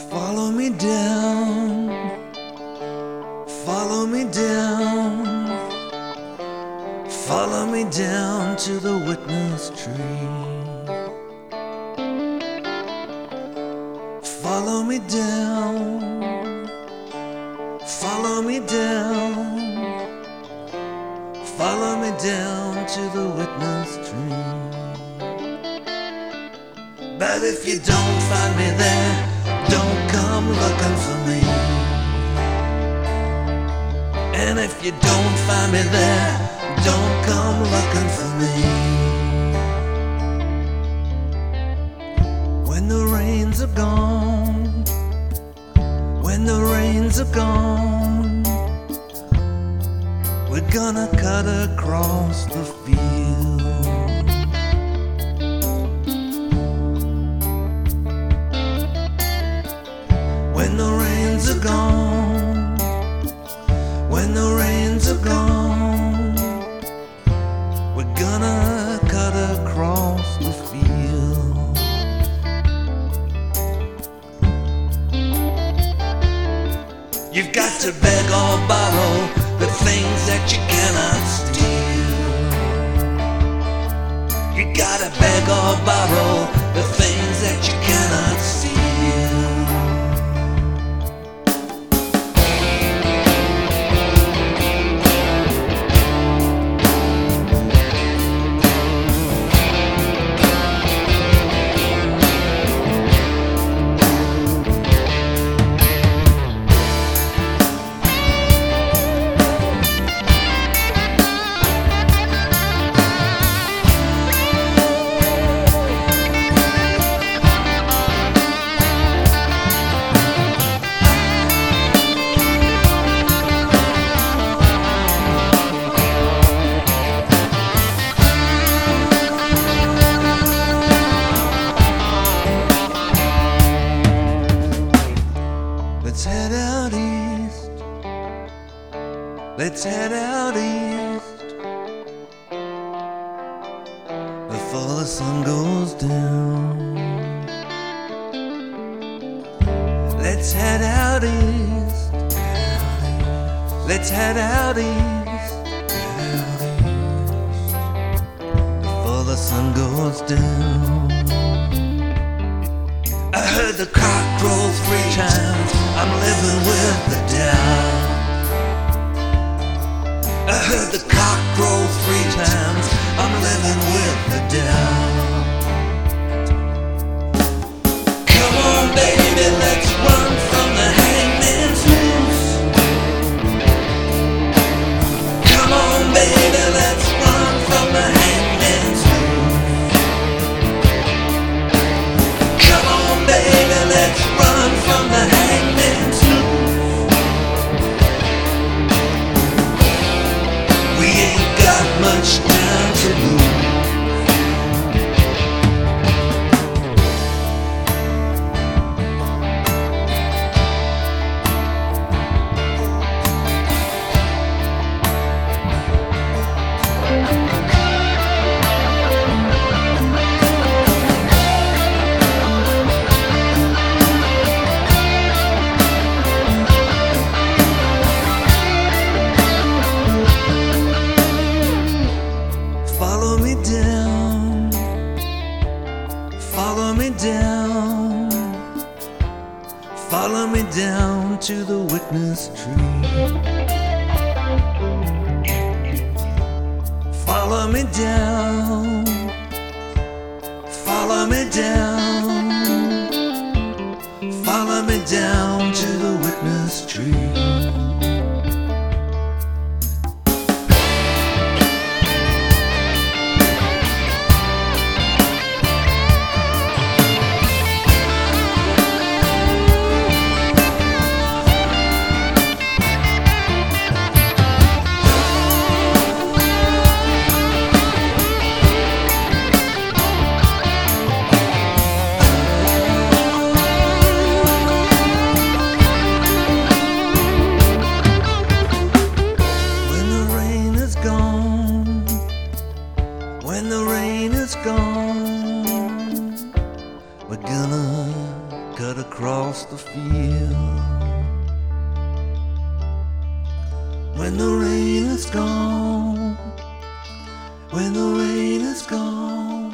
Follow me down, follow me down, follow me down to the witness tree. Follow me down, follow me down, follow me down to the witness tree. But if you don't find me there, don't come looking for me. And if you don't find me there, don't come looking for me. When the rains are gone, when the rains are gone, we're gonna cut across the field. When the rains are gone, when the rains are gone, we're gonna cut across the field. You've got to beg or borrow the things that you cannot steal. You gotta beg or borrow the things that you cannot steal. Let's head out east, let's head out east, before the sun goes down. Let's head out east, let's head out east, before the sun goes down. I heard the cock crow 3 times, I'm living with the doubt. I heard the cock crow 3 times, I'm living with the doubt. Come on baby, let's run from the hangman's noose. Come on baby, let's run from the hangman's noose. Come on baby, let's run from the hangman's noose. We ain't got much time to lose. Follow me down, follow me down, follow me down to the witness tree. Follow me down, follow me down, follow me down to the witness tree. across the field. When the rain is gone, when the rain is gone,